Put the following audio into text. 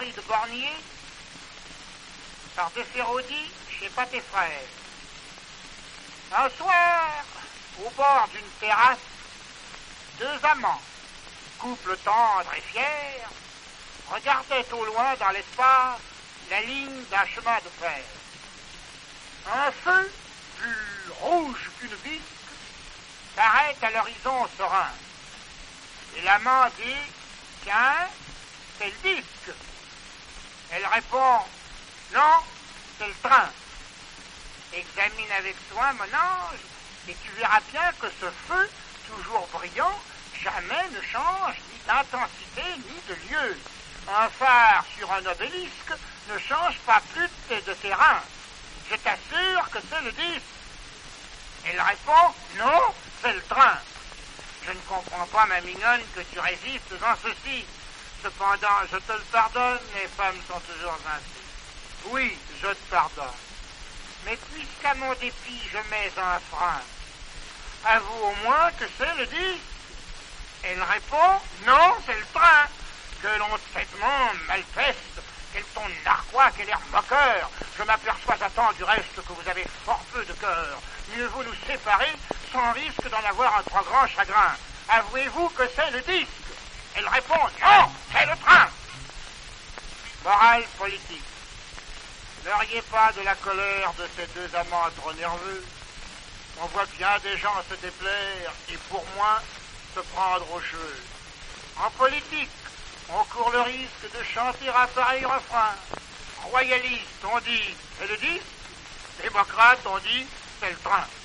Henri de Bornier par De Feraudy chez Pâté Frères. Un soir, au bord d'une terrasse, deux amants, couple tendre et fier, regardaient au loin dans l'espace la ligne d'un chemin de fer. Un feu, plus rouge qu'une bisque, paraît à l'horizon serein. Et l'amant dit, tiens, c'est le disque. Elle répond, non, c'est le train. Examine avec soin, mon ange, et tu verras bien que ce feu, toujours brillant, jamais ne change ni d'intensité ni de lieu. Un phare sur un obélisque ne change pas plus de terrain. Je t'assure que c'est le disque. Elle répond, non, c'est le train. Je ne comprends pas, ma mignonne, que tu résistes dans ceci. Cependant, je te le pardonne, les femmes sont toujours ainsi. Oui, je te pardonne. Mais puisqu'à mon dépit je mets un frein, avoue au moins que c'est le disque. Elle répond, non, c'est le train. Que l'on tellement malpeste, quel ton narquois, quel air moqueur. Je m'aperçois à temps du reste que vous avez fort peu de cœur. Mieux vaut nous séparer sans risque d'en avoir un trop grand chagrin. Avouez-vous que c'est le disque. Elle répond, non, c'est le train. Morale politique. Ne riez pas de la colère de ces deux amants trop nerveux. On voit bien des gens se déplaire et pour moi se prendre aux cheveux. En politique, on court le risque de chanter un pareil refrain. Royaliste, on dit, c'est le disque. Démocrate, on dit, c'est le train.